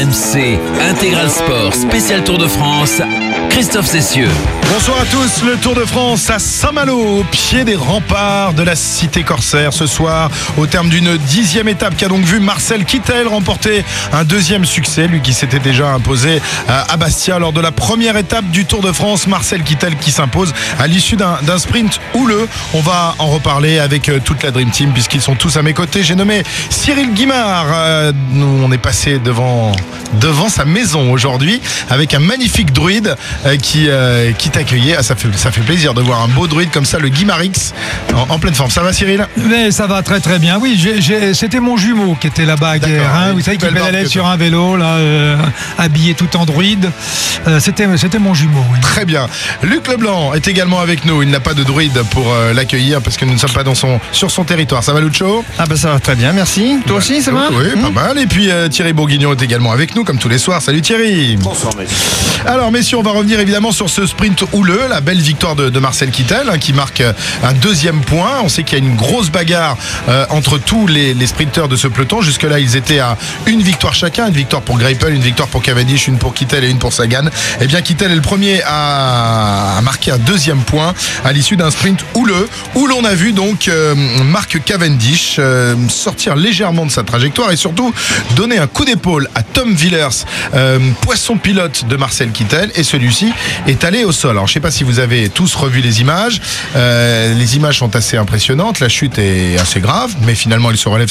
RMC, Intégral Sport, spécial Tour de France, Christophe Cessieux. Bonsoir à tous, le Tour de France à Saint-Malo, au pied des remparts de la cité corsaire. Ce soir, au terme d'une 10e étape qui a donc vu Marcel Kittel remporter un deuxième succès, lui qui s'était déjà imposé à Bastia lors de la première étape du Tour de France. Marcel Kittel qui s'impose à l'issue d'un sprint houleux. On va en reparler avec toute la Dream Team puisqu'ils sont tous à mes côtés. J'ai nommé Cyril Guimard. On est passé devant sa maison aujourd'hui avec un magnifique druide qui t'accueillait. Ça fait plaisir de voir un beau druide comme ça, le Guimarix en pleine forme. Ça va, Cyril? Mais ça va très très bien. Oui, c'était mon jumeau qui était là-bas hier. Hein, vous savez, qui pédalait sur un vélo là, habillé tout en druide. C'était mon jumeau. Oui. Très bien. Luc Leblanc est également avec nous. Il n'a pas de druide pour l'accueillir parce que nous ne sommes pas sur son territoire. Ça va, Lucho? Ah ben ça va très bien, merci. Toi aussi, ça va? Oui, pas mal. Et puis Thierry Bourguignon est également avec nous comme tous les soirs. Salut Thierry. Bonsoir messieurs. Alors messieurs, on va revenir évidemment sur ce sprint houleux, la belle victoire de Marcel Kittel qui marque un deuxième point. On sait qu'il y a une grosse bagarre entre tous les sprinteurs de ce peloton. Jusque-là, ils étaient à une victoire chacun, une victoire pour Greipel, une victoire pour Cavendish, une pour Kittel et une pour Sagan. Eh bien, Kittel est le premier à marquer un deuxième point à l'issue d'un sprint houleux où l'on a vu donc Mark Cavendish sortir légèrement de sa trajectoire et surtout donner un coup d'épaule à Tom Villers, poisson pilote de Marcel Kittel, et celui-ci est allé au sol. Alors je ne sais pas si vous avez tous revu les images. Les images sont assez impressionnantes. La chute est assez grave, mais finalement il se relève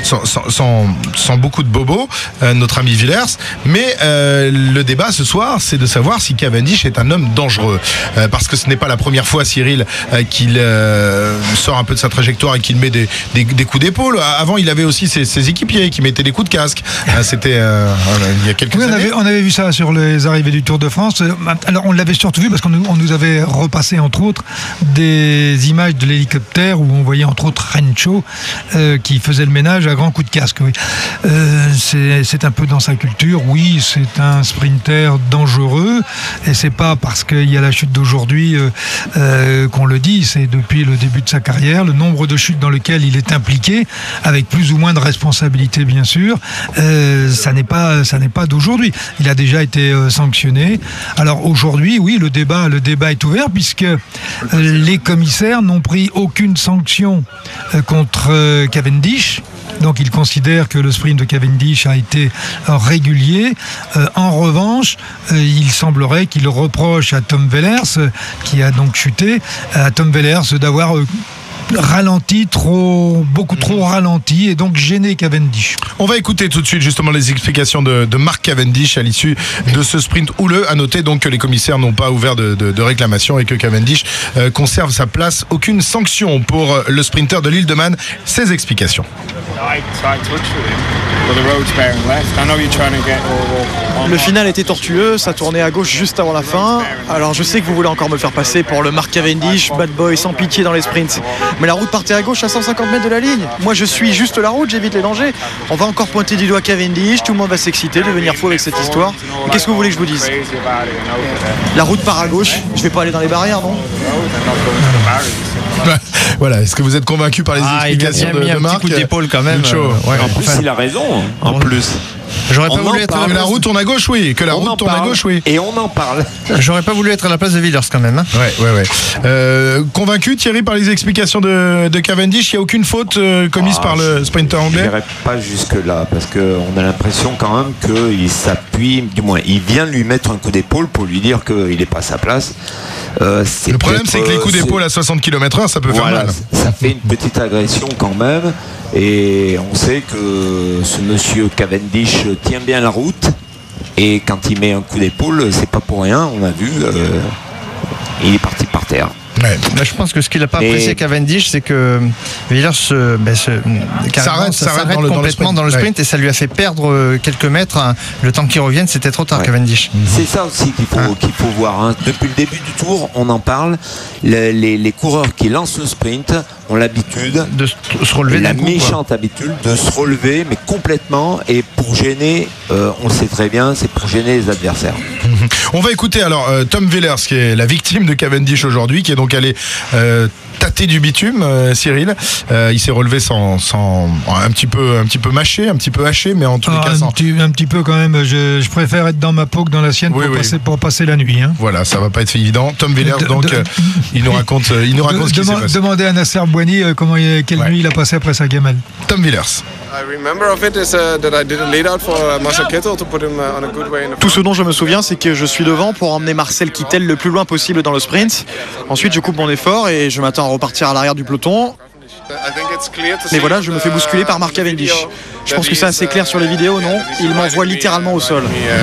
sans beaucoup de bobos, notre ami Villers. Mais le débat ce soir, c'est de savoir si Cavendish est un homme dangereux, parce que ce n'est pas la première fois, Cyril, qu'il sort un peu de sa trajectoire et qu'il met des coups d'épaule. Avant, il avait aussi ses équipiers qui mettaient des coups de casque. C'était il y a quelques années. On avait vu ça sur les arrivées du Tour de France. Alors on l'avait surtout vu parce qu'on nous avait repassé entre autres des images de l'hélicoptère où on voyait entre autres Rencho qui faisait le ménage à grands coups de casque. Oui. C'est un peu dans sa culture. Oui, c'est un sprinter dangereux et c'est pas parce qu'il y a la chute d'aujourd'hui qu'on le dit. C'est depuis le début de sa carrière, le nombre de chutes dans lesquelles il est impliqué, avec plus ou moins de responsabilité bien sûr. Ça n'est pas d'aujourd'hui. Il a déjà été sanctionné. Alors aujourd'hui, oui, le débat est ouvert puisque les commissaires n'ont pris aucune sanction contre Cavendish. Donc ils considèrent que le sprint de Cavendish a été régulier. En revanche, il semblerait qu'il reproche à Tom Villers, qui a donc chuté, à Tom Villers d'avoir ralenti beaucoup trop ralenti et donc gêné Cavendish. On va écouter tout de suite justement les explications de Mark Cavendish à l'issue de ce sprint houleux. À noter donc que les commissaires n'ont pas ouvert de réclamation et que Cavendish conserve sa place. Aucune sanction pour le sprinter de l'Île de Man. Ses explications. Le final était tortueux, ça tournait à gauche juste avant la fin. Alors je sais que vous voulez encore me faire passer pour le Mark Cavendish, bad boy sans pitié dans les sprints. Mais la route partait à gauche à 150 mètres de la ligne. Moi je suis juste la route, j'évite les dangers. On va encore pointer du doigt Cavendish, tout le monde va s'exciter, devenir fou avec cette histoire. Mais qu'est-ce que vous voulez que je vous dise? La route part à gauche, je vais pas aller dans les barrières, non? Voilà, est-ce que vous êtes convaincu par les explications de Marc? Il a mis un petit coup d'épaule quand même. En plus, il a raison. En plus. J'aurais pas voulu être que la route tourne à gauche, oui. Que la route tourne à gauche, oui. Et on en parle. J'aurais pas voulu être à la place de Villers quand même. Hein. Ouais. Convaincu, Thierry, par les explications de Cavendish, il n'y a aucune faute commise par le sprinter anglais? Je n'irai pas jusque-là, parce qu'on a l'impression quand même qu'il s'appuie, du moins, il vient lui mettre un coup d'épaule pour lui dire qu'il n'est pas à sa place. Le problème, c'est que les coups d'épaule à 60 km/h, ça peut faire mal. Ça fait une petite agression quand même. Et on sait que ce monsieur Cavendish tient bien la route. Et quand il met un coup d'épaule, c'est pas pour rien. On a vu, il est parti par terre. Ouais. Je pense que ce qu'il n'a pas apprécié Cavendish, c'est que Villers s'arrête complètement dans le sprint et ça lui a fait perdre quelques mètres. Hein. Le temps qu'il revienne, c'était trop tard, Cavendish. C'est ça aussi qu'il faut voir. Hein. Depuis le début du tour, on en parle. Les coureurs qui lancent le sprint ont l'habitude de se relever, la méchante habitude de se relever, mais complètement, et pour gêner, on le sait très bien, c'est pour gêner les adversaires. On va écouter alors Tom Villers, qui est la victime de Cavendish aujourd'hui, qui est donc allé tâté du bitume, Cyril. Il s'est relevé sans un petit peu mâché, un petit peu haché, mais en tous les cas un petit peu quand même. Je préfère être dans ma peau que dans la sienne pour passer la nuit. Hein. Voilà, ça va pas être évident. Tom Villers, il nous raconte ce qui s'est passé. Demandez à Nasser Bouani quelle nuit il a passé après sa gamelle. Tom Villers. Tout ce dont je me souviens, c'est que je suis devant pour emmener Marcel Kittel le plus loin possible dans le sprint. Ensuite, je coupe mon effort et je m'attends à repartir à l'arrière du peloton. Mais voilà, je me fais bousculer par Mark Cavendish. Je pense que c'est assez clair sur les vidéos, non? Il m'envoie littéralement au sol.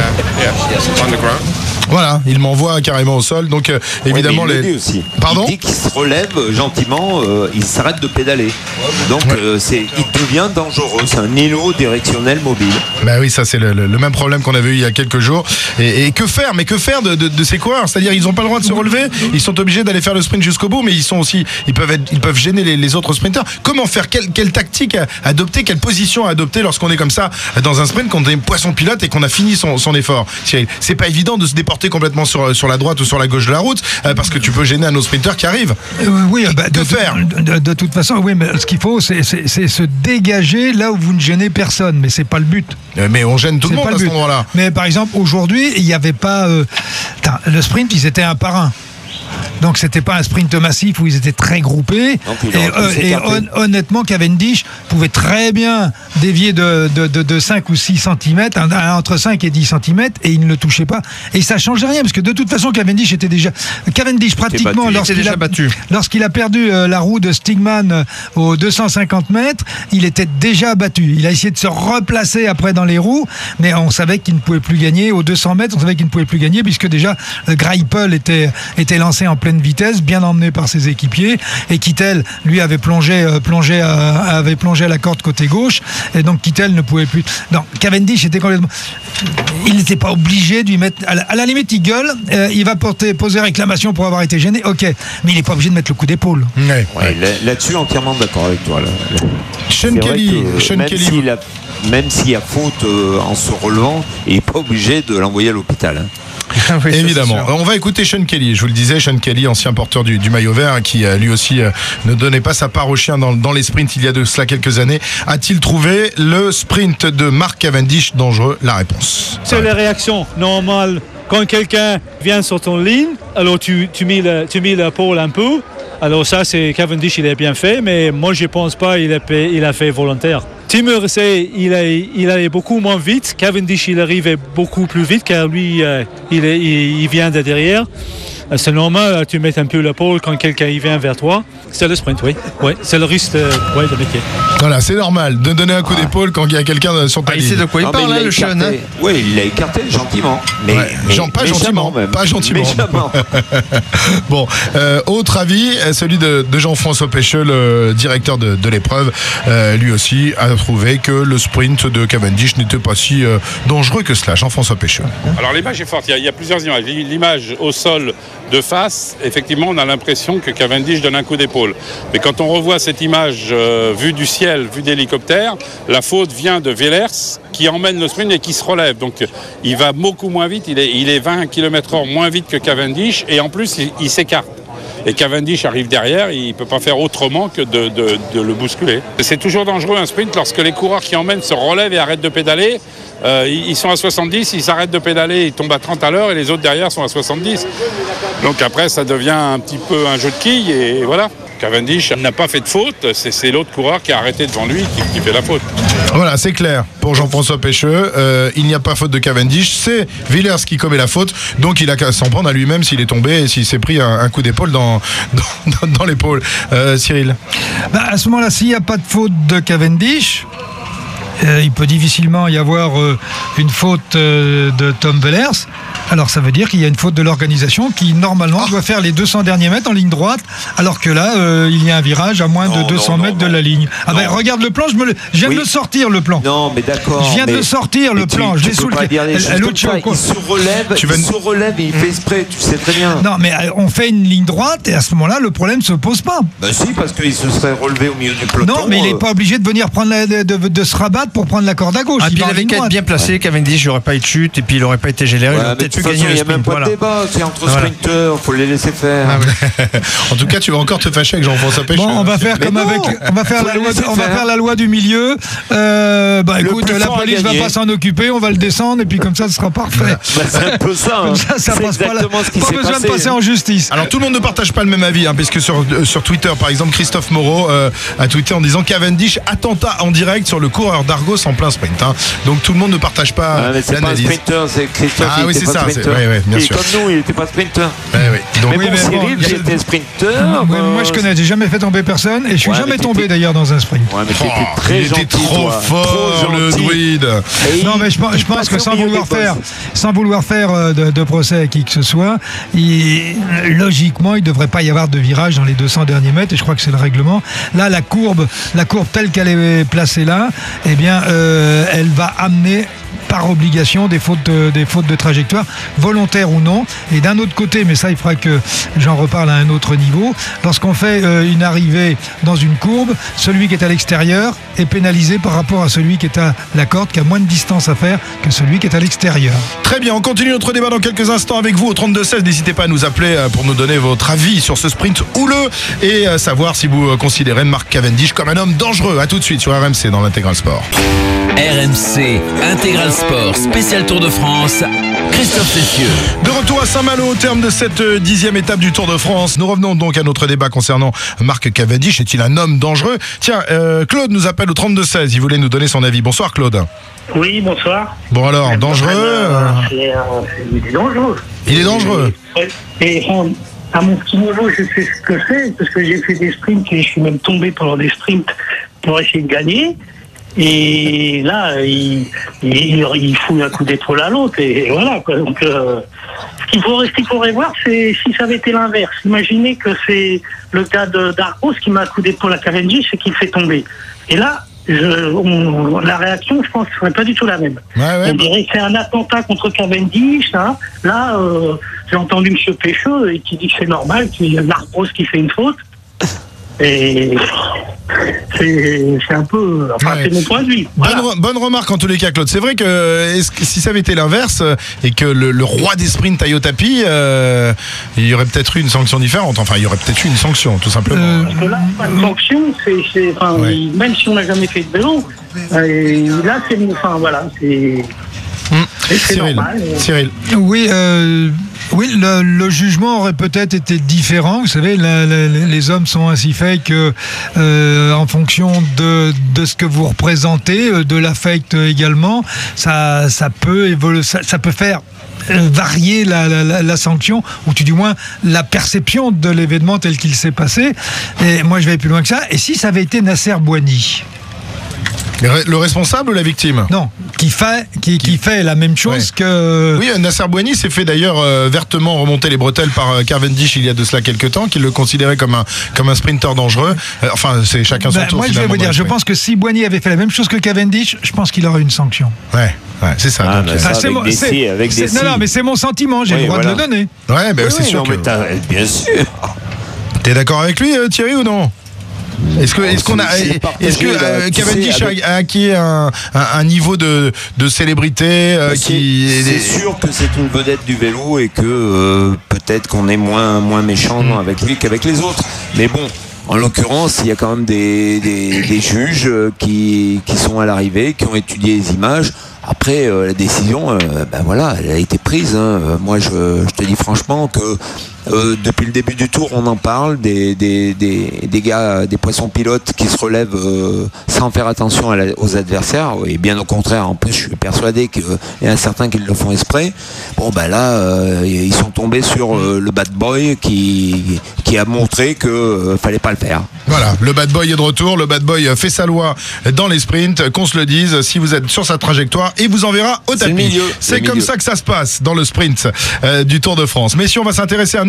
Voilà, il m'envoie carrément au sol. Donc évidemment il dit aussi. Pardon? Il dit qu'il se relève gentiment, il s'arrête de pédaler. Donc il devient dangereux. C'est un îlot directionnel mobile. Bah oui, ça c'est le même problème qu'on avait eu il y a quelques jours. Et que faire? Mais que faire de ces coureurs? C'est-à-dire ils n'ont pas le droit de se relever. Ils sont obligés d'aller faire le sprint jusqu'au bout, mais ils peuvent gêner les autres sprinteurs. Comment faire? Quelle tactique adopter? Quelle position adopter lorsqu'on est comme ça dans un sprint, qu'on est poisson pilote et qu'on a fini son effort? C'est pas évident de se déporter complètement sur la droite ou sur la gauche de la route parce que tu peux gêner un autre sprinter qui arrive. Oui, faire de toute façon, oui, mais ce qu'il faut, c'est se dégager là où vous ne gênez personne, mais c'est pas le but. Mais on gêne tout le monde à ce moment-là. Mais par exemple, aujourd'hui, il n'y avait pas le sprint, ils étaient un par un. Donc c'était pas un sprint massif où ils étaient très groupés. Et honnêtement, Cavendish pouvait très bien dévier de 5 ou 6 cm, entre 5 et 10 cm, et il ne le touchait pas. Et ça changeait rien, parce que de toute façon, Cavendish pratiquement, lorsqu'il a perdu la roue de Stigman aux 250 mètres, il était déjà battu. Il a essayé de se replacer après dans les roues, mais on savait qu'il ne pouvait plus gagner. Aux 200 mètres, on savait qu'il ne pouvait plus gagner, puisque déjà Greipel était lancé en pleine vitesse, bien emmené par ses équipiers, et Kittel lui avait plongé à la corde côté gauche, et donc Kittel ne pouvait plus. Non, Cavendish était complètement. Il n'était pas obligé de lui mettre. À la limite, il gueule, il va poser réclamation pour avoir été gêné, ok, mais il n'est pas obligé de mettre le coup d'épaule. Là-dessus, entièrement d'accord avec toi. Sean Kelly. Même s'il y a faute en se relevant, il n'est pas obligé de l'envoyer à l'hôpital. Oui, évidemment. On va écouter Sean Kelly. Je vous le disais, Sean Kelly, ancien porteur du maillot vert, qui lui aussi ne donnait pas sa part au chien dans les sprints il y a de cela quelques années. A-t-il trouvé le sprint de Mark Cavendish dangereux? La réponse. C'est la réaction normale. Quand quelqu'un vient sur ton ligne, alors tu mets la pole un peu. Alors ça, c'est Cavendish, il a bien fait, mais moi je pense pas il a fait volontaire. Tim Mercier, il allait beaucoup moins vite. Cavendish, il arrivait beaucoup plus vite car lui, il vient de derrière. C'est normal, tu mets un peu la pole quand quelqu'un vient vers toi. C'est le sprint, oui. C'est le risque de métier. Voilà, c'est normal de donner un coup d'épaule quand il y a quelqu'un sur ta ligne. Il sait de quoi il parle, le Sean. Oui, il l'a écarté gentiment. Pas gentiment. Bon, autre avis, celui de Jean-François Pécheux, le directeur de l'épreuve. Lui aussi a trouvé que le sprint de Cavendish n'était pas si dangereux que cela. Jean-François Pécheux. Alors l'image est forte, il y a plusieurs images. L'image au sol de face, effectivement, on a l'impression que Cavendish donne un coup d'épaule. Mais quand on revoit cette image vue du ciel, vue d'hélicoptère, la faute vient de Villers qui emmène le sprint et qui se relève. Donc il va beaucoup moins vite, il est 20 km/h moins vite que Cavendish et en plus il s'écarte. Et Cavendish arrive derrière, il ne peut pas faire autrement que de le bousculer. C'est toujours dangereux un sprint lorsque les coureurs qui emmènent se relèvent et arrêtent de pédaler. Ils sont à 70, ils s'arrêtent de pédaler, ils tombent à 30 à l'heure et les autres derrière sont à 70. Donc après ça devient un petit peu un jeu de quilles et voilà. Cavendish n'a pas fait de faute, c'est l'autre coureur qui a arrêté devant lui qui fait la faute. Voilà, c'est clair pour Jean-François Pécheux. Il n'y a pas faute de Cavendish, c'est Villers qui commet la faute, donc il a qu'à s'en prendre à lui-même s'il est tombé et s'il s'est pris un coup d'épaule dans l'épaule. Cyril. À ce moment-là, s'il n'y a pas de faute de Cavendish, il peut difficilement y avoir une faute de Tom Villers. Alors ça veut dire qu'il y a une faute de l'organisation qui normalement doit faire les 200 derniers mètres en ligne droite, alors que là il y a un virage à moins de 200 mètres de la ligne. Regarde le plan, je viens de le sortir le plan. Non mais d'accord. Je viens de sortir le plan. Je l'ai sous le il se relève et il fait exprès, tu sais très bien. Non mais on fait une ligne droite et à ce moment-là le problème ne se pose pas. Si, parce qu'il se serait relevé au milieu du peloton. Non mais il n'est pas obligé de venir prendre de se rabattre pour prendre la corde à gauche. Puis il avait qu'à être bien placé, Cavendish, il n'aurait pas eu de chute et puis il n'aurait pas été géléré. Il aurait peut-être pu gagner le sprint. Il n'y a même pas de débat, c'est entre sprinteurs, il faut les laisser faire. En tout cas, tu vas encore te fâcher avec Jean-François Pécheux. Bon, on va faire la loi du milieu. Écoute, la police va pas s'en occuper, on va le descendre et puis comme ça, ce sera parfait. C'est un peu ça. Comme ça passe pas besoin de passer en justice. Alors tout le monde ne partage pas le même avis, puisque sur Twitter, par exemple, Christophe Moreau a tweeté en disant Cavendish attentat en direct sur le coureur d'Argos en plein sprint. Donc tout le monde ne partage pas mais c'est l'analyse. pas un sprinter, c'est Christophe. Ah oui, c'est ça. Bien sûr. Comme nous, il n'était pas sprinter. Donc, mais Cyril, j'étais sprinter. Moi, je connais, j'ai jamais fait tomber personne et je suis jamais tombé d'ailleurs dans un sprint. Ouais, mais t'étais très il gentil, était trop fort, le druide. Non, mais je pense que sans vouloir faire de procès à qui que ce soit, logiquement, il ne devrait pas y avoir de virage dans les 200 derniers mètres et je crois que c'est le règlement. Là, la courbe telle qu'elle est placée là, eh bien, elle va amener par obligation des fautes de trajectoire, volontaires ou non. Et d'un autre côté, mais ça il faudra que j'en reparle à un autre niveau, lorsqu'on fait une arrivée dans une courbe, celui qui est à l'extérieur est pénalisé par rapport à celui qui est à la corde, qui a moins de distance à faire que celui qui est à l'extérieur. Très bien, on continue notre débat dans quelques instants avec vous au 32-16. N'hésitez pas à nous appeler pour nous donner votre avis sur ce sprint houleux et savoir si vous considérez Mark Cavendish comme un homme dangereux. A tout de suite sur RMC dans l'Intégral Sport. RMC Intégral Sport, spécial Tour de France, Christophe Cessieux. De retour à Saint-Malo au terme de cette 10e étape du Tour de France. Nous revenons donc à notre débat concernant Mark Cavendish. Est-il un homme dangereux ? Tiens, Claude nous appelle au 32-16. Il voulait nous donner son avis. Bonsoir Claude. Oui, bonsoir. Bon alors, dangereux Il est dangereux. Il est dangereux. Et à mon petit niveau, je sais ce que c'est, parce que j'ai fait des sprints et je suis même tombé pendant des sprints pour essayer de gagner. Et là, il fout un coup d'épaule à l'autre et voilà quoi. Donc, ce qu'il faudrait voir, c'est si ça avait été l'inverse. Imaginez que c'est le cas d'Argos qui met un coup d'épaule à Cavendish et qui le fait tomber. Et là, la réaction, je pense, ne serait pas du tout la même. On dirait que c'est un attentat contre Cavendish. Hein. Là, j'ai entendu M. Pécheux qui dit que c'est normal, qu'il y a Argos qui fait une faute. Et c'est un peu... c'est mon point de vue. Voilà. Bonne remarque en tous les cas, Claude. C'est vrai que si ça avait été l'inverse et que le roi des sprints aille au tapis, il y aurait peut-être eu une sanction différente. Enfin, il y aurait peut-être eu une sanction, tout simplement. Parce que là, pas de sanction, même si on n'a jamais fait de vélo, là, c'est... Enfin, voilà, c'est... Cyril. Oui, le jugement aurait peut-être été différent. Vous savez, les hommes sont ainsi faits que, en fonction de ce que vous représentez, de l'affect également, ça peut évoluer, ça peut faire varier la sanction, ou du moins la perception de l'événement tel qu'il s'est passé. Et moi, je vais plus loin que ça. Et si ça avait été Nasser Bouhanni? Le responsable ou la victime ? Non, qui fait la même chose que... Oui, Nasser Bouhanni s'est fait d'ailleurs vertement remonter les bretelles par Cavendish il y a de cela quelques temps, qu'il le considérait comme un sprinter dangereux. Enfin, c'est chacun son tour. Moi, je vais vous dire, je pense que si Bouhanni avait fait la même chose que Cavendish, je pense qu'il aurait une sanction. Ouais, c'est ça. Avec des non, mais c'est mon sentiment, j'ai le droit de le donner. Ouais, c'est sûr. Bien sûr. T'es d'accord avec lui, Thierry, ou non ? Est-ce que Cavendish a acquis un niveau de célébrité C'est sûr que c'est une vedette du vélo et que peut-être qu'on est moins méchant avec lui qu'avec les autres. Mais bon, en l'occurrence, il y a quand même des juges qui sont à l'arrivée, qui ont étudié les images. Après, la décision, elle a été prise. Moi, je te dis franchement que depuis le début du tour, on en parle des gars, des poissons pilotes qui se relèvent sans faire attention aux adversaires. Et bien au contraire, en plus, je suis persuadé qu'il y en a certains qui le font exprès. Bon, ils sont tombés sur le bad boy qui a montré que fallait pas le faire. Voilà, le bad boy est de retour. Le bad boy fait sa loi dans les sprints. Qu'on se le dise, si vous êtes sur sa trajectoire, il vous enverra au tapis. C'est comme ça que ça se passe dans le sprint du Tour de France. Mais si on va s'intéresser à un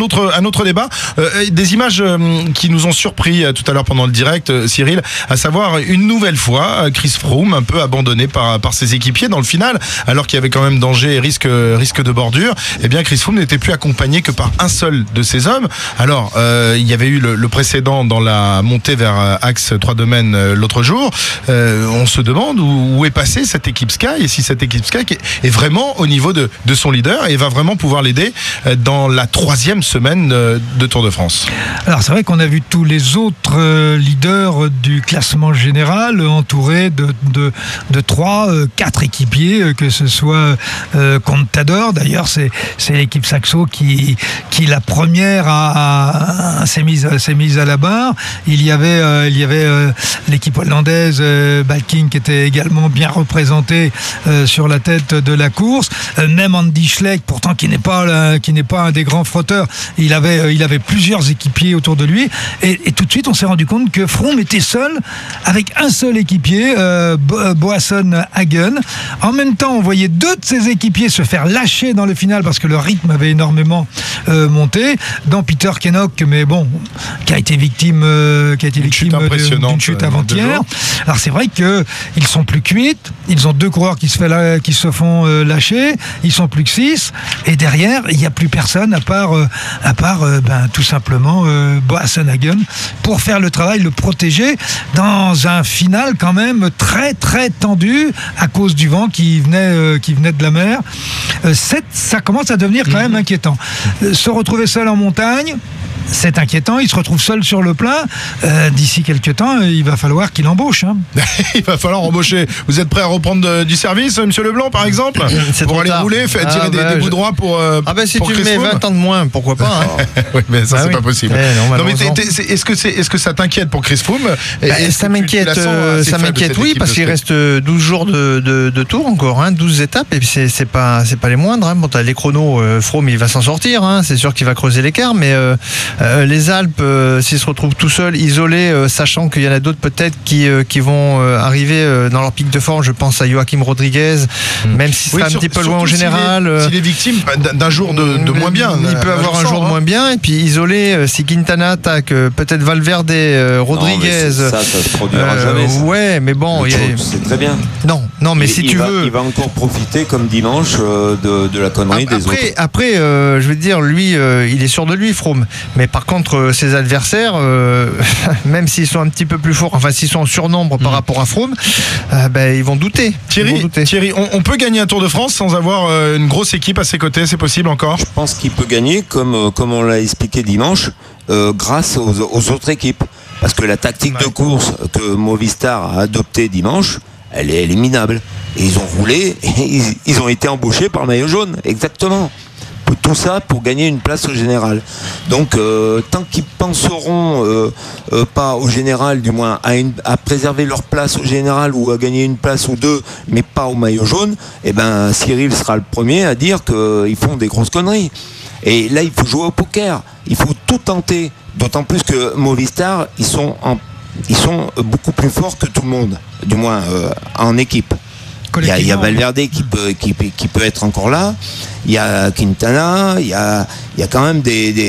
autre débat. Des images qui nous ont surpris tout à l'heure pendant le direct, Cyril, à savoir une nouvelle fois Chris Froome un peu abandonné par ses équipiers dans le final, alors qu'il y avait quand même danger et risque de bordure. Eh bien, Chris Froome n'était plus accompagné que par un seul de ses hommes. Alors, il y avait eu le précédent dans la montée vers Axe 3 Domaines l'autre jour. On se demande où est passée cette équipe Sky et si cette équipe Sky est vraiment au niveau de son leader et va vraiment pouvoir l'aider dans la 3e semaine de Tour de France. Alors, c'est vrai qu'on a vu tous les autres leaders du classement général entourés de 3-4 équipiers, que ce soit Contador. D'ailleurs, c'est l'équipe Saxo qui la première s'est mise à la barre. Il y avait l'équipe hollandaise Balking qui était également bien représentée sur la tête de la course. Même Andy Schleck, pourtant qui n'est pas un des grands frotteurs, il avait plusieurs équipiers autour de lui. Et tout de suite, on s'est rendu compte que Froome était seul avec un seul équipier, Boasson Hagen. En même temps, on voyait 2 de ses équipiers se faire lâcher dans le final parce que le rythme avait énormément monté. Dans Peter Kennock, mais bon, qui a été victime d'une chute avant-hier. Alors c'est vrai qu'ils sont plus que 8, ils ont 2 coureurs qui se font lâcher, ils sont plus que 6, et derrière il n'y a plus personne à part tout simplement Boasson Hagen pour faire le travail, le protéger dans un final quand même très très tendu à cause du vent qui venait de la mer. Ça commence à devenir quand même inquiétant. Se retrouver seul en montagne, c'est inquiétant, il se retrouve seul sur le plat. D'ici quelques temps, il va falloir qu'il embauche. Il va falloir embaucher. Vous êtes prêt à reprendre du service, Monsieur Leblanc, par exemple, pour aller rouler, tirer des bouts droits pour si pour tu Chris mets Froome. 20 ans de moins, pourquoi pas Oui, mais ça, c'est pas possible. Non, mais est-ce que ça t'inquiète pour Chris Froome? Ça m'inquiète, oui, parce qu'il reste 12 jours de tour encore, 12 étapes, et puis c'est pas les moindres. Bon, t'as les chronos, Froome, il va s'en sortir, c'est sûr qu'il va creuser l'écart, mais les Alpes, s'ils se retrouvent tout seuls, isolés, sachant qu'il y en a d'autres peut-être qui vont arriver dans leur pic de forme. Je pense à Joachim Rodriguez, même s'il sera un petit peu loin en général. S'il est victime d'un jour de moins bien. Il peut avoir un jour de moins bien, et puis isolé, si Quintana attaque, peut-être Valverde, Rodriguez. Ça se produira jamais. Ouais, mais bon. C'est très bien. Non, mais si tu veux. Il va encore profiter comme dimanche de la connerie des autres. Après, je veux dire, lui, il est sûr de lui, Froome. Mais par contre, ses adversaires, même s'ils sont un petit peu plus forts, s'ils sont en surnombre par rapport à Froome, ils vont douter. Thierry, on peut gagner un Tour de France sans avoir une grosse équipe à ses côtés, c'est possible encore? Je pense qu'il peut gagner, comme on l'a expliqué dimanche, grâce aux autres équipes. Parce que la tactique de course que Movistar a adoptée dimanche, elle est minable. Et ils ont roulé, et ils ont été embauchés par le maillot jaune, exactement. Tout ça pour gagner une place au général. Donc tant qu'ils penseront pas au général, du moins à préserver leur place au général ou à gagner une place ou 2, mais pas au maillot jaune, Cyril sera le premier à dire qu'ils font des grosses conneries. Et là, il faut jouer au poker, il faut tout tenter. D'autant plus que Movistar, ils sont beaucoup plus forts que tout le monde, du moins en équipe. Il y a Valverde qui peut être encore là. Il y a Quintana. Il y a quand même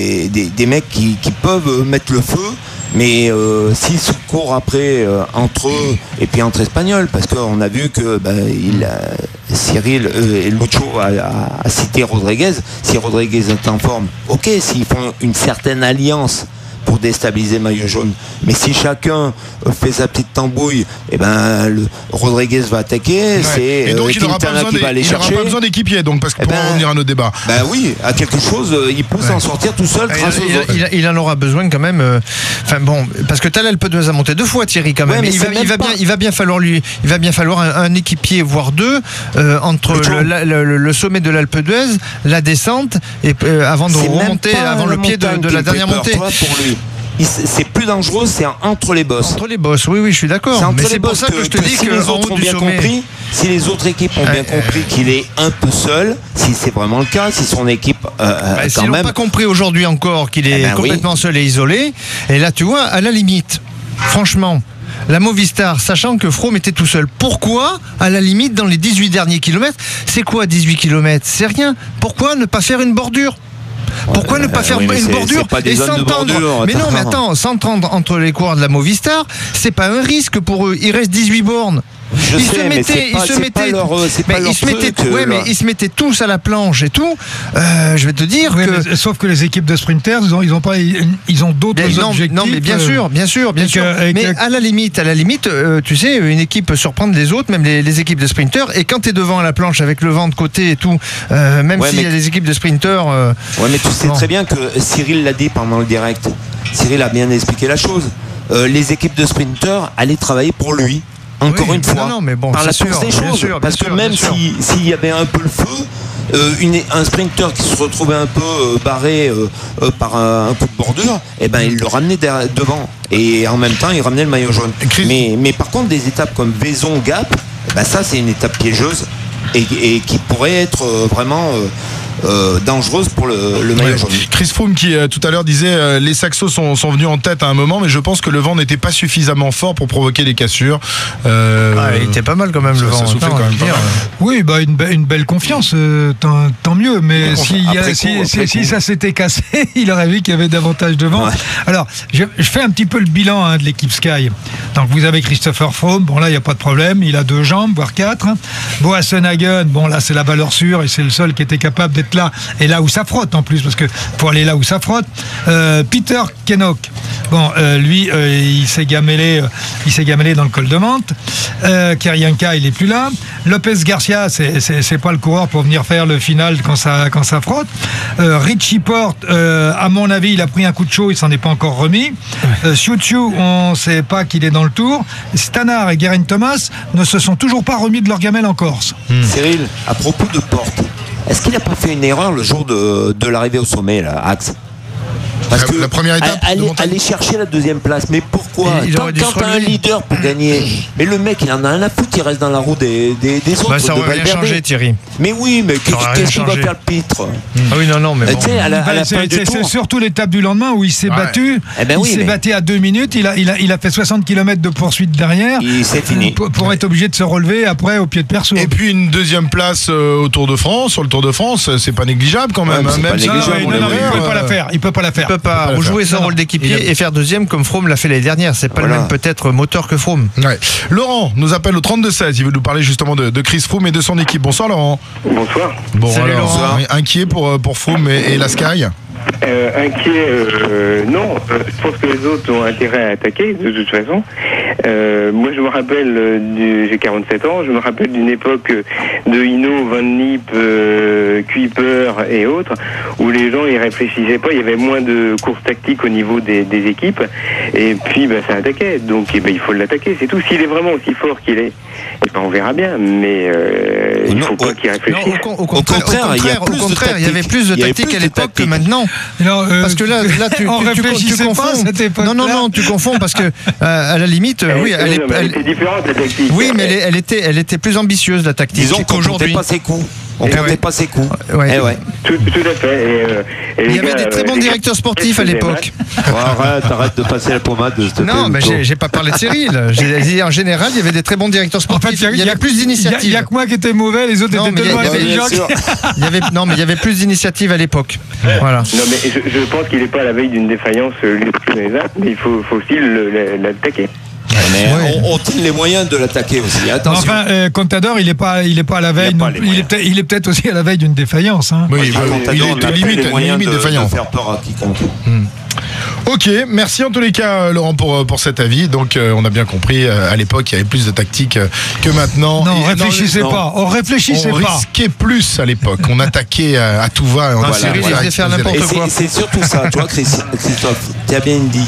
des mecs qui peuvent mettre le feu. Mais s'ils se courent après entre eux et puis entre Espagnols, parce qu'on a vu que Cyril et Lucho a cité Rodriguez. Si Rodriguez est en forme, ok. S'ils font une certaine alliance pour déstabiliser le maillot jaune. Mais si chacun fait sa petite tambouille, Rodriguez va attaquer, c'est Quintana qui va aller chercher. Il n'aura pas besoin d'équipier, donc, parce que pour revenir à nos débats. Oui, à quelque chose, il peut s'en sortir tout seul grâce aux autres. Il en aura besoin quand même. Parce que t'as l'Alpe d'Huez à monter 2 fois, Thierry, quand même. Ouais, il va bien falloir un équipier, voire 2, entre le sommet de l'Alpe d'Huez, la descente, et avant de remonter, avant le pied de la dernière montée. Pour lui. C'est plus dangereux, c'est entre les bosses. Entre les bosses, oui, je suis d'accord. Mais c'est pour ça que je te dis si les autres ont bien compris, si les autres équipes ont bien compris qu'il est un peu seul, si c'est vraiment le cas, si son équipe s'ils n'ont pas compris aujourd'hui encore qu'il est complètement seul et isolé, et là tu vois, à la limite, franchement, la Movistar, sachant que Froome était tout seul, pourquoi, à la limite, dans les 18 derniers kilomètres, c'est quoi 18 kilomètres? C'est rien. Pourquoi ne pas faire une bordure? Pourquoi ne pas faire une bordure et s'entendre? Mais non, mais attends, s'entendre entre les coureurs de la Movistar, c'est pas un risque pour eux. Il reste 18 bornes. Ils se mettaient tous à la planche et tout. Je vais te dire que. Sauf que les équipes de sprinters, ils ont d'autres objectifs. Non, mais bien sûr. Mais à la limite, tu sais, une équipe peut surprendre les autres, même les équipes de sprinters. Et quand tu es devant à la planche avec le vent de côté et tout, s'il y a des équipes de sprinters. Ouais, mais tu sais très bien que Cyril l'a dit pendant le direct. Cyril a bien expliqué la chose. Les équipes de sprinters allaient travailler pour lui. Encore une fois, mais bon, par la force des choses, parce que même s'il y avait un peu le feu, un sprinter qui se retrouvait un peu barré par un coup de bordure, il le ramenait devant, et en même temps il ramenait le maillot jaune. Mais par contre, des étapes comme Vaison-Gap, ça c'est une étape piégeuse et qui pourrait être vraiment dangereuse pour le maillot jaune. Chris Froome qui tout à l'heure disait les Saxos sont venus en tête à un moment, mais je pense que le vent n'était pas suffisamment fort pour provoquer des cassures. Il était pas mal quand même, le vent. Ça soufflait quand même pas mal. Oui, une belle confiance, tant mieux. Mais si ça s'était cassé, il aurait vu qu'il y avait davantage de vent. Ouais. Alors, je fais un petit peu le bilan de l'équipe Sky. Donc, vous avez Christopher Froome. Bon, là, il n'y a pas de problème. Il a 2 jambes, voire 4. Boasson-Hagen, bon, là, c'est la valeur sûre et c'est le seul qui était capable d'être là, et là où ça frotte en plus, parce que pour aller là où ça frotte. Peter Kennock, bon, lui, il s'est gamellé dans le col de Mantes. Kerianka, il est plus là. Lopez Garcia, c'est pas le coureur pour venir faire le final quand ça frotte. Richie Porte, à mon avis, il a pris un coup de chaud, il s'en est pas encore remis. Xiu, on sait pas qu'il est dans le tour. Stannard et Geraint Thomas ne se sont toujours pas remis de leur gamelle en Corse. Cyril, à propos de Porte, est-ce qu'il n'a pas fait une erreur le jour de l'arrivée au sommet, là, Axe? Parce que la première étape, aller chercher la 2e place, mais pourquoi? Quand tu as un leader pour gagner, mais le mec il en a un à foutre, il reste dans la roue des autres. Ça aurait rien changé, Thierry. Mais oui, mais qu'est-ce qu'il va faire le pitre? Ah oui, non, mais bon. C'est surtout l'étape du lendemain où il s'est battu. Il s'est battu à 2 minutes, il a fait 60 km de poursuite derrière. C'est fini. Pour être obligé de se relever après au pied de perso. Et puis une 2e place au Tour de France, sur le Tour de France, c'est pas négligeable quand même. Il peut pas la faire. Il peut pas la faire. Il peut pas jouer son rôle d'équipier et faire 2e comme Froome l'a fait l'année dernière. C'est pas le même peut-être moteur que Froome. Ouais. Laurent nous appelle au 32-16. Il veut nous parler justement de Chris Froome et de son équipe. Bonsoir Laurent. Bonsoir. Bon, salut alors, Laurent. Inquiet pour Froome et la Sky? Inquiet, non. Je pense que les autres ont intérêt à attaquer, de toute façon. Moi, je me rappelle, j'ai 47 ans, je me rappelle d'une époque de Hinault, Van Liep, Kuiper et autres, où les gens ils réfléchissaient pas, il y avait moins de courses tactiques au niveau des équipes, et puis ça attaquait. Donc il faut l'attaquer, c'est tout. S'il est vraiment aussi fort qu'il est, on verra bien, mais il faut pas qu'il réfléchisse. Au contraire, il y avait plus de tactique à l'époque que maintenant. Parce que là tu confonds. Non, tu confonds parce que à la limite, elle était différente la tactique. Oui, mais elle était plus ambitieuse la tactique. Disons qu'on comptait pas ses coups. On comptait pas ses coups. Tout à fait. Il y avait des très bons directeurs sportifs à l'époque. Arrête de passer la pommade. Non, mais j'ai pas parlé de Cyril. J'ai dit en général, il y avait des très bons directeurs sportifs. En fait, il y avait plus d'initiatives. Il y a que moi qui étais mauvais, les autres étaient tellement intelligents. Non, mais il y avait plus d'initiatives à l'époque. Voilà. Non, mais je pense qu'il n'est pas à la veille d'une défaillance, mais il faut aussi l'attaquer. Mais on tient les moyens de l'attaquer aussi. Attention. Enfin, Contador, il est pas à la veille. Il est peut-être aussi à la veille d'une défaillance. Hein. Oui, il est limite défaillant. De faire peur à quiconque. Ok, merci en tous les cas Laurent pour cet avis. Donc on a bien compris, à l'époque il y avait plus de tactique que maintenant. Non, on réfléchissait pas. On risquait plus à l'époque. On attaquait à tout va. Cyril, il faisait faire n'importe quoi. C'est surtout ça, tu vois Christophe, tu as bien dit.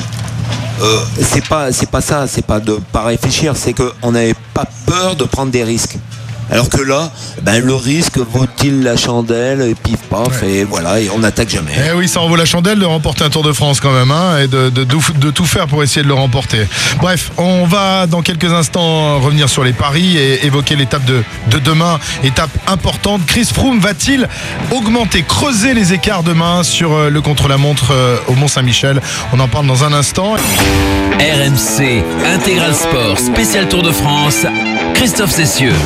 C'est pas ça, c'est pas de pas réfléchir, c'est qu'on n'avait pas peur de prendre des risques. Alors que là, le risque vaut-il la chandelle, et pif paf, et voilà, et on n'attaque jamais. Eh oui, ça en vaut la chandelle de remporter un Tour de France quand même, hein, et de tout faire pour essayer de le remporter. Bref, on va dans quelques instants revenir sur les paris et évoquer l'étape de demain, étape importante. Chris Froome va-t-il creuser les écarts demain sur le contre-la-montre au Mont-Saint-Michel? On en parle dans un instant. RMC Intégral Sport spécial Tour de France, Christophe Cessieux. Toujours en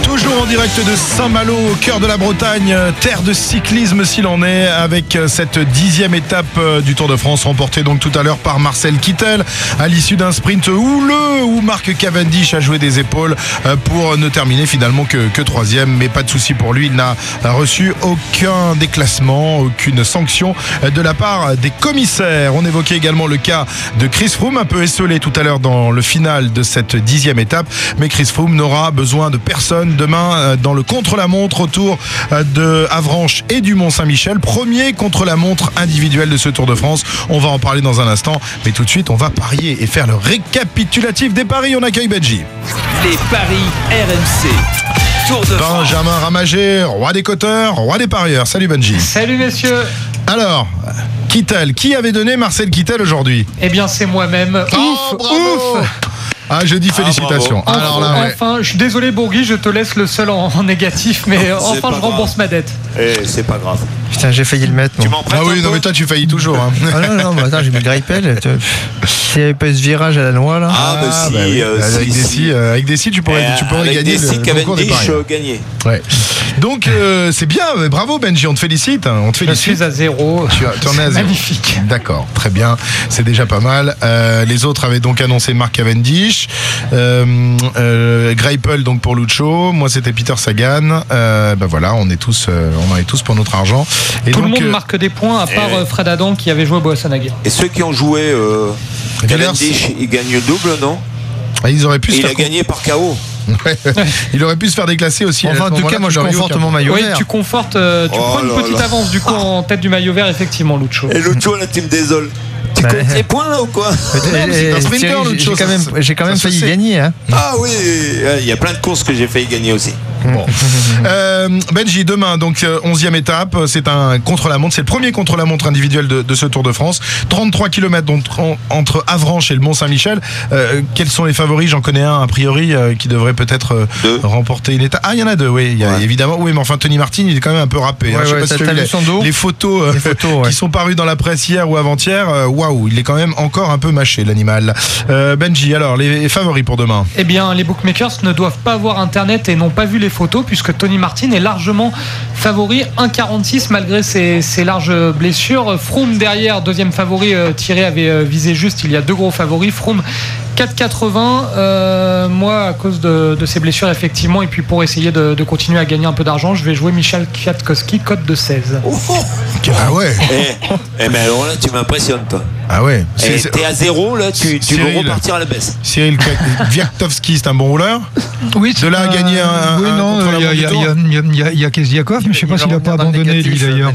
direct de Saint-Malo, au cœur de la Bretagne, terre de cyclisme s'il en est, avec cette 10e étape du Tour de France, remportée donc tout à l'heure par Marcel Kittel, à l'issue d'un sprint houleux où Mark Cavendish a joué des épaules pour ne terminer finalement que 3e, mais pas de souci pour lui, il n'a reçu aucun déclassement, aucune sanction de la part des commissaires. On évoquait également le cas de Chris Froome, un peu esselé tout à l'heure dans le final de cette 10e étape, mais Chris Froome n'aura besoin de personne demain dans le contre-la-montre autour de Avranches et du Mont-Saint-Michel, premier contre-la-montre individuel de ce Tour de France. On va en parler dans un instant, mais tout de suite on va parier et faire le récapitulatif des paris. On accueille Benji. Les paris RMC Tour de France. Benjamin Ramager, roi des coteurs, roi des parieurs. Salut Benji. Salut messieurs. Alors, Kittel, qui avait donné Marcel Kittel aujourd'hui? Eh bien c'est moi-même. Ouf, bravo. ouf. Ah, je dis félicitations. Alors là, enfin, je suis désolé Bourgui, je te laisse le seul en négatif, mais enfin je rembourse ma dette. C'est pas grave. Putain, j'ai failli le mettre. Tu m'en prêtes? Ah oui, non mais toi tu faillis toujours. Hein. Ah non, mais attends, j'ai mis le Greipel. S'il n'y avait pas ce virage à la noix là. Ah, bah si, oui. Avec des si tu pourrais gagner le concours des paris. Gagner. Ouais. Donc c'est bien, bravo Benji, on te félicite. Je suis à 0. Tu en es à 0. Magnifique. D'accord, très bien, c'est déjà pas mal. Les autres avaient donc annoncé Mark Cavendish, Greipel donc pour Lucho, moi c'était Peter Sagan. Voilà, on en est tous pour notre argent. Et tout donc, le monde marque des points à part Fred Adam qui avait joué à Boassanagé. Et ceux qui ont joué Cavendish, ils gagnent le double, non? Ils auraient pu. Il a gagné par KO. Il aurait pu se faire déclasser aussi. Enfin, en tout cas, moi je conforte mon maillot vert. Oui, tu confortes, tu prends une petite avance du coup en tête du maillot vert, effectivement, Lucho. Et Lucho, la team désole. Tu comptes les points là ou quoi? J'ai quand même failli gagner. Hein. Ah oui, il y a plein de courses que j'ai failli gagner aussi. Bon. Benji, demain, donc 11e étape, c'est un contre-la-montre, c'est le premier contre-la-montre individuel de ce Tour de France. 33 km donc, entre Avranches et le Mont-Saint-Michel. Quels sont les favoris? J'en connais un a priori qui devrait peut-être remporter une étape. Ah, il y en a deux, oui, évidemment. Oui, mais enfin Tony Martin, il est quand même un peu râpé. Je sais pas si tu as vu les photos qui sont parues dans la presse hier ou avant-hier. Waouh, il est quand même encore un peu mâché l'animal. Benji, alors les favoris pour demain? Eh bien, les bookmakers ne doivent pas avoir internet et n'ont pas vu les photos puisque Tony Martin est largement favori, 1,46 malgré ses larges blessures. Froome derrière, deuxième favori. Thierry avait visé juste, il y a deux gros favoris. Froome 4,80. Moi, à cause de ses blessures effectivement, et puis pour essayer de continuer à gagner un peu d'argent, je vais jouer Michal Kwiatkowski, cote de 16. Ah ouais. Mais alors là, tu m'impressionnes toi. Ah ouais. T'es à 0 là, tu veux repartir à la baisse. Cyril Kwiatkowski, c'est un bon rouleur? Oui. De là à gagner un. Oui, non, il y a Keziakov, mais je ne sais pas s'il n'a pas abandonné lui d'ailleurs.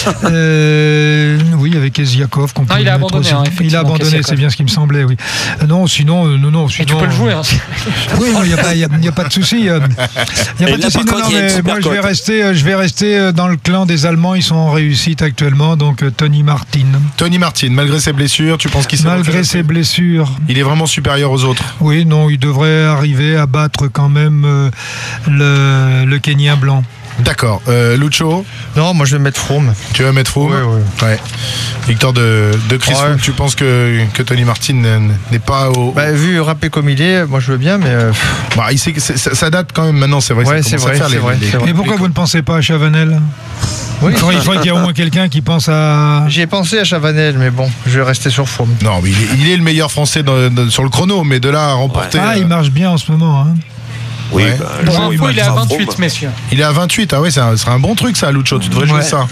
Oui, avec Keziakov. Il a abandonné. Il a abandonné, c'est bien ce qui me semblait, oui. Non, sinon. Et tu peux le jouer. Hein. Oui, il n'y a pas de souci. Il n'y a pas de souci. Non, mais moi je vais rester dans le clan des Allemands. Ils sont en réussite actuellement, donc Tony Martin. Tony Martin, malgré ses blessures, tu penses qu'il s'est Malgré ses blessures. Il est vraiment supérieur aux autres. Oui, non, il devrait arriver à battre quand même le Kenyan blanc. D'accord. Lucho? Non, moi je vais mettre Froome. Tu vas mettre Froome? Oui. Ouais. Victoire de Chris Froome, tu penses que Tony Martin n'est pas au... Vu râpé comme il est, moi je veux bien, mais... il sait que ça date quand même maintenant, c'est vrai. C'est vrai. Mais pourquoi vous ne pensez pas à Chavanel? Oui, il faudrait qu'il y ait au moins quelqu'un qui pense à... J'ai pensé à Chavanel, mais bon, je vais rester sur Froome. Non, mais il est le meilleur français sur le chrono, mais de là à remporter... il marche bien en ce moment, hein. Oui, pour info, il est à 28, messieurs. Il est à 28, ah ouais, ça serait un bon truc ça, Lucho, tu devrais jouer ça.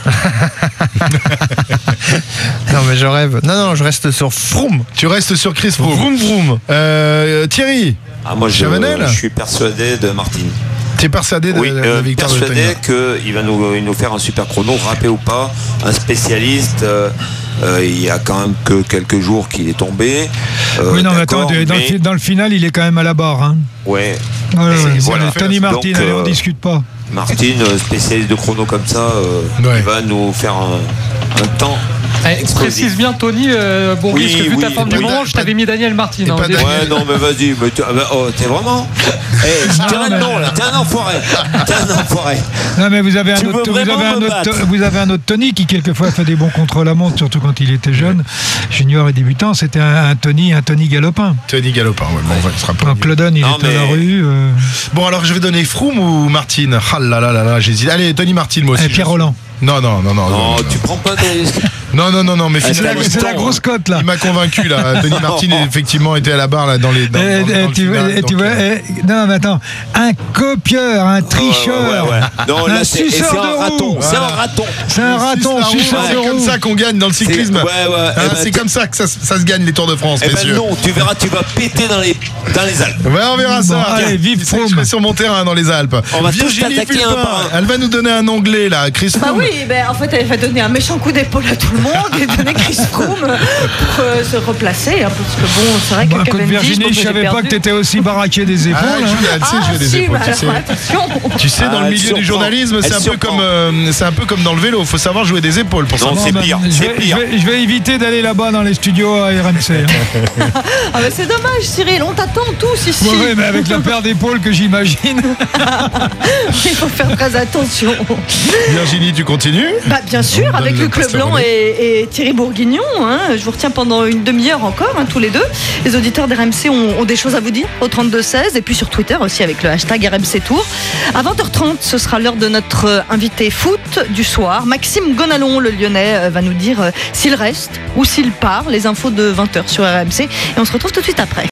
Non, mais je rêve. Non, je reste sur Froome. Tu restes sur Chris Froome. Vroom. Thierry? Moi, je suis persuadé de Martin. Tu es persuadé de la victoire de Tony? Persuadé qu'il va nous faire un super chrono, râpé ou pas, un spécialiste. Il y a quand même que quelques jours qu'il est tombé. Oui, non, mais attends, dans le final, il est quand même à la barre. Hein. Ouais. Voilà. Tony Martin, donc, allez, on discute pas. Martin, spécialiste de chrono comme ça, il va nous faire un temps Précise bien, Tony Bourguis, que vu ta forme du moment, je t'avais mis Daniel Martin. Ouais, non, mais vas-y. T'es vraiment. Je dirais non, là. T'es un enfoiré. Non, mais vous avez un autre Tony qui, quelquefois, fait des bons contre-la-montre, surtout quand il était jeune, junior et débutant. C'était un Tony galopin. Tony Galopin, ouais. Bon, il sera pas. Quand Clodon, il était à la rue. Bon, alors, je vais donner Froome ou Martin? Ah là, j'hésite. Allez, Tony Martin, moi aussi. Et Pierre Roland. Non, tu prends pas des... Non, mais finalement, c'est la grosse cote là. Il m'a convaincu là. Tony Martin effectivement était à la barre là dans les. Non, mais attends, un copieur, un tricheur, Non, là c'est un raton. C'est un raton, suceur de roue. C'est comme ça qu'on gagne dans le cyclisme. C'est comme ça que ça se gagne les Tours de France, messieurs. Non, tu verras, tu vas péter dans les Alpes. Ouais, on verra ça. Allez, vive Froome. Je serai sur mon terrain dans les Alpes. On va tous Virginie t'attaquer Fulpin, un par un. elle va nous donner un onglet là, Chris Froome. Bah oui, en fait, elle va donner un méchant coup d'épaule à tout le monde et donner Chris Froome pour se replacer. Parce que bon, c'est vrai que Cavendish, Virginie, je savais pas que tu étais aussi baraqué des épaules. Je vais des épaules. Tu sais, dans le milieu du journalisme, c'est un peu comme dans le vélo. Il faut savoir jouer des épaules pour ça. Non, c'est pire. Je vais éviter d'aller là-bas dans les studios à RMC. Ah bah c'est dommage, Cyril, on t'attend tous ici. Oui, mais avec la paire d'épaules que j'imagine. Il faut faire très attention. Virginie, tu continues? Bah bien sûr, avec Luc Leblanc et Thierry Bourguignon. Je vous retiens pendant une demi-heure encore, tous les deux. Les auditeurs d'RMC ont des choses à vous dire au 32-16 et puis sur Twitter aussi avec le hashtag RMC Tour. À 20h30, ce sera l'heure de notre invité foot du soir. Maxime Gonalon, le Lyonnais, va nous dire s'il reste ou s'il part. Les infos de 20h sur RMC et on se retrouve tout de suite après.